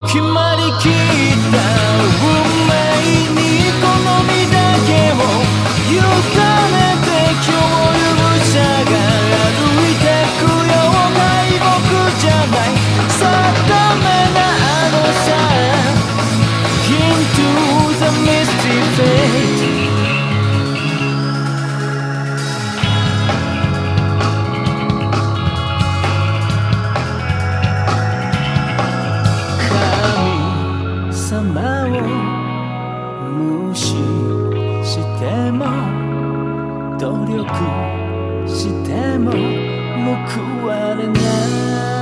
決まりきった運命に好みだけを委ねて今日勇者が歩いてくよ敗北じゃない定めなのさ Into the misty fate様を無視しても努力しても報われない